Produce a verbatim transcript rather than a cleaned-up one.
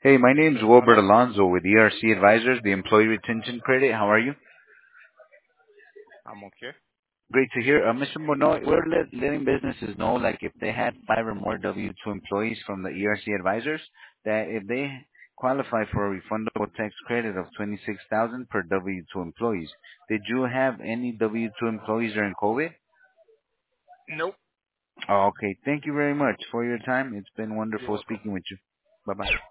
Hey, my name's Wilbert Alonzo with E R C Advisors, the Employee Retention Credit. How are you? I'm okay. Great to hear. Uh, Mister Mono, we're let, letting businesses know, like, if they had five or more W two employees from the E R C Advisors, that if they qualify for a refundable tax credit of twenty-six thousand dollars per W two employees. Did you have any W two employees during COVID? Nope. Oh, okay. Thank you very much for your time. It's been You're wonderful welcome. speaking with you. Bye-bye.